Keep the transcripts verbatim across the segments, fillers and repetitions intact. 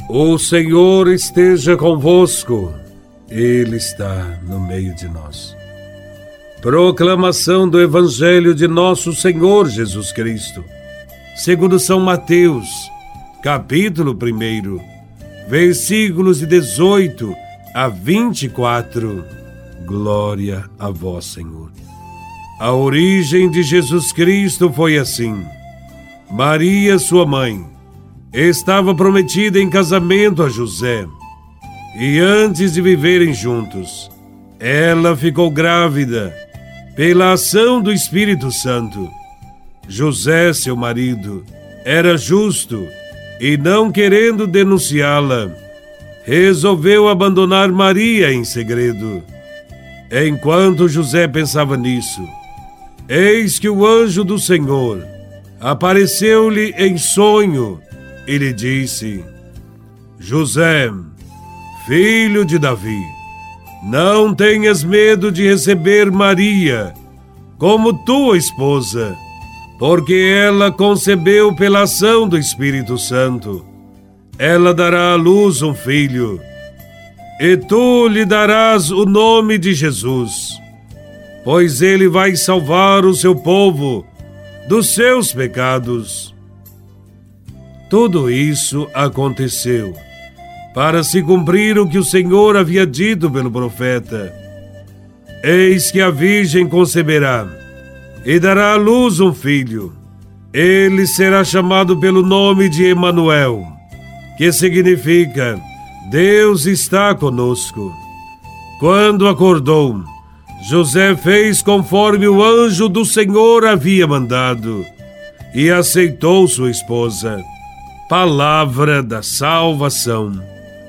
O Senhor esteja convosco, Ele está no meio de nós. Proclamação do Evangelho de Nosso Senhor Jesus Cristo, segundo São Mateus, capítulo primeiro, versículos de dezoito a vinte e quatro. Glória a vós, Senhor. A origem de Jesus Cristo foi assim. Maria, sua mãe, estava prometida em casamento a José, e antes de viverem juntos, ela ficou grávida pela ação do Espírito Santo. José, seu marido, era justo e, não querendo denunciá-la, resolveu abandonar Maria em segredo. Enquanto José pensava nisso, eis que o anjo do Senhor apareceu-lhe em sonho e lhe disse: José, filho de Davi, não tenhas medo de receber Maria como tua esposa, porque ela concebeu pela ação do Espírito Santo. Ela dará à luz um filho, e tu lhe darás o nome de Jesus, pois ele vai salvar o seu povo dos seus pecados. Tudo isso aconteceu para se cumprir o que o Senhor havia dito pelo profeta: eis que a virgem conceberá e dará à luz um filho. Ele será chamado pelo nome de Emanuel, que significa Deus está conosco. Quando acordou, José fez conforme o anjo do Senhor havia mandado e aceitou sua esposa. Palavra da salvação.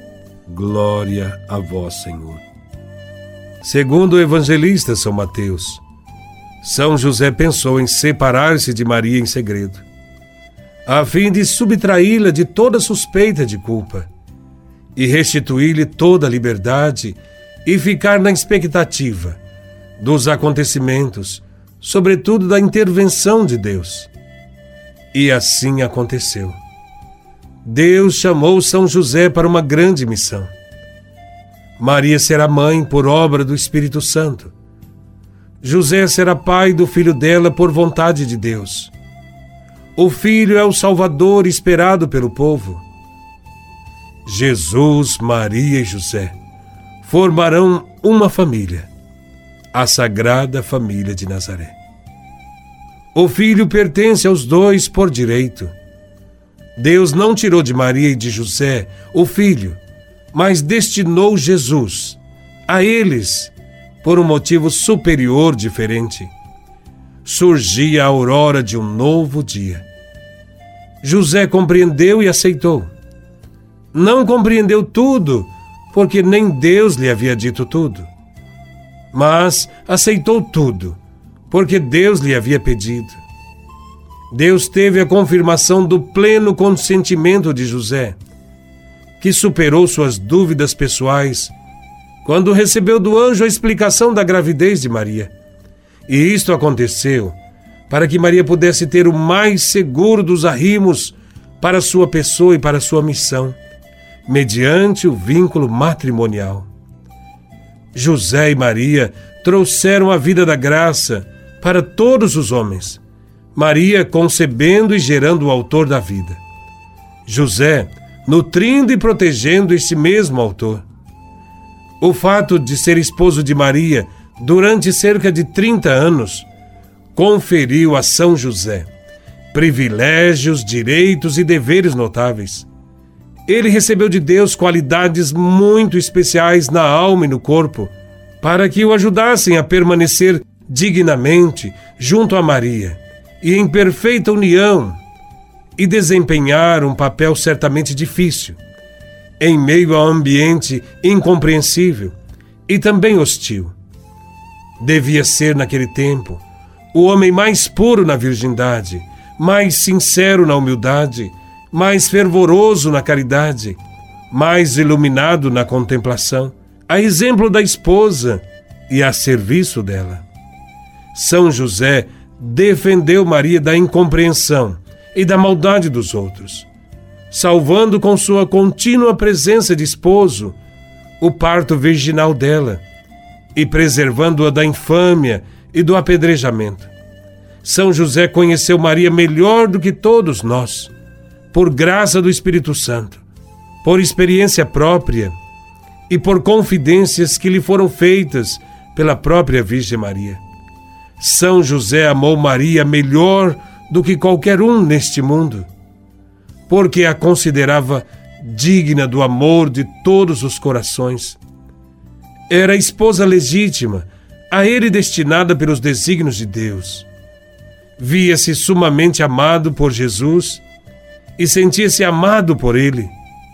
Glória a vós, Senhor. Segundo o evangelista São Mateus, São José pensou em separar-se de Maria em segredo, a fim de subtraí-la de toda suspeita de culpa e restituir-lhe toda a liberdade e ficar na expectativa dos acontecimentos, sobretudo da intervenção de Deus. E assim aconteceu. Deus chamou São José para uma grande missão. Maria será mãe por obra do Espírito Santo. José será pai do filho dela por vontade de Deus. O filho é o Salvador esperado pelo povo. Jesus, Maria e José formarão uma família, a Sagrada Família de Nazaré. O filho pertence aos dois por direito. Deus não tirou de Maria e de José o filho, mas destinou Jesus a eles por um motivo superior diferente. Surgia a aurora de um novo dia. José compreendeu e aceitou. Não compreendeu tudo, porque nem Deus lhe havia dito tudo. Mas aceitou tudo, porque Deus lhe havia pedido. Deus teve a confirmação do pleno consentimento de José, que superou suas dúvidas pessoais quando recebeu do anjo a explicação da gravidez de Maria. E isto aconteceu para que Maria pudesse ter o mais seguro dos arrimos para sua pessoa e para sua missão, mediante o vínculo matrimonial. José e Maria trouxeram a vida da graça para todos os homens, Maria concebendo e gerando o autor da vida, José nutrindo e protegendo esse mesmo autor. O fato de ser esposo de Maria durante cerca de trinta anos conferiu a São José privilégios, direitos e deveres notáveis. Ele recebeu de Deus qualidades muito especiais na alma e no corpo, para que o ajudassem a permanecer dignamente junto a Maria e em perfeita união, e desempenhar um papel certamente difícil, em meio a um ambiente incompreensível e também hostil. Devia ser, naquele tempo, o homem mais puro na virgindade, mais sincero na humildade, mais fervoroso na caridade, mais iluminado na contemplação, a exemplo da esposa e a serviço dela. São José defendeu Maria da incompreensão e da maldade dos outros. salvando com sua contínua presença de esposo o parto virginal dela e preservando-a da infâmia e do apedrejamento. São José conheceu Maria melhor do que todos nós, por graça do Espírito Santo, por experiência própria e por confidências que lhe foram feitas pela própria Virgem Maria. São José amou Maria melhor do que qualquer um neste mundo, porque a considerava digna do amor de todos os corações. Era a esposa legítima, a ele destinada pelos desígnios de Deus. Via-se sumamente amado por Jesus e sentia-se amado por ele.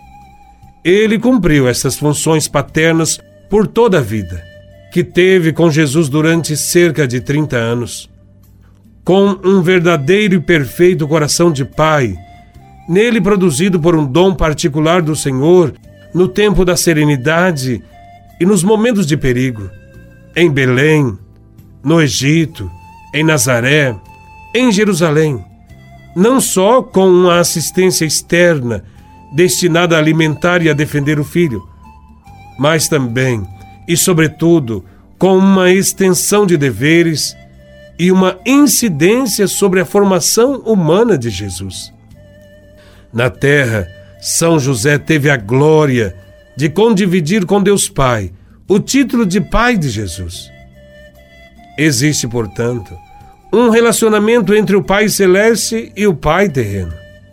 Ele cumpriu estas funções paternas por toda a vida, que teve com Jesus durante cerca de trinta anos. Com um verdadeiro e perfeito coração de pai, nele produzido por um dom particular do Senhor, no tempo da serenidade e nos momentos de perigo, em Belém, no Egito, em Nazaré, em Jerusalém, não só com uma assistência externa destinada a alimentar e a defender o filho, mas também e, sobretudo, com uma extensão de deveres e uma incidência sobre a formação humana de Jesus. Na terra, São José teve a glória de condividir com Deus Pai o título de pai de Jesus. Existe, portanto, um relacionamento entre o Pai Celeste e o Pai terreno.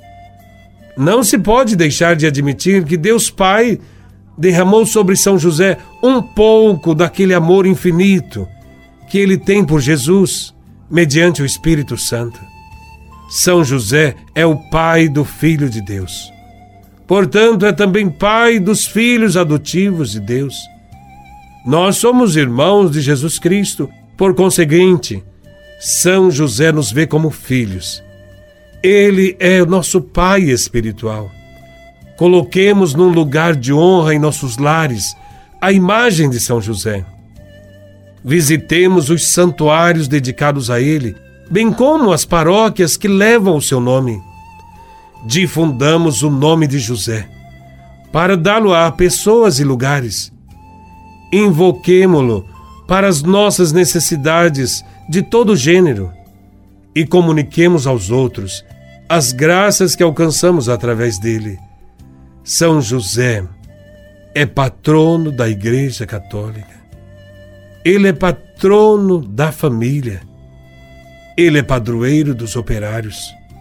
Não se pode deixar de admitir que Deus Pai derramou sobre São José um pouco daquele amor infinito que ele tem por Jesus, mediante o Espírito Santo. São José é o pai do Filho de Deus. Portanto, é também pai dos filhos adotivos de Deus. Nós somos irmãos de Jesus Cristo, por conseguinte, São José nos vê como filhos. Ele é o nosso pai espiritual. Coloquemos num lugar de honra em nossos lares a imagem de São José. Visitemos os santuários dedicados a ele, bem como as paróquias que levam o seu nome. Difundamos o nome de José, para dá-lo a pessoas e lugares. Invoquemo-lo para as nossas necessidades de todo gênero e comuniquemos aos outros as graças que alcançamos através dele. São José é patrono da Igreja Católica. Ele é patrono da família. Ele é padroeiro dos operários.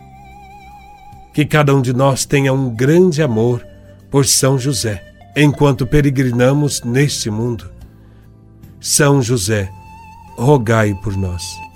Que cada um de nós tenha um grande amor por São José, enquanto peregrinamos neste mundo. São José, rogai por nós.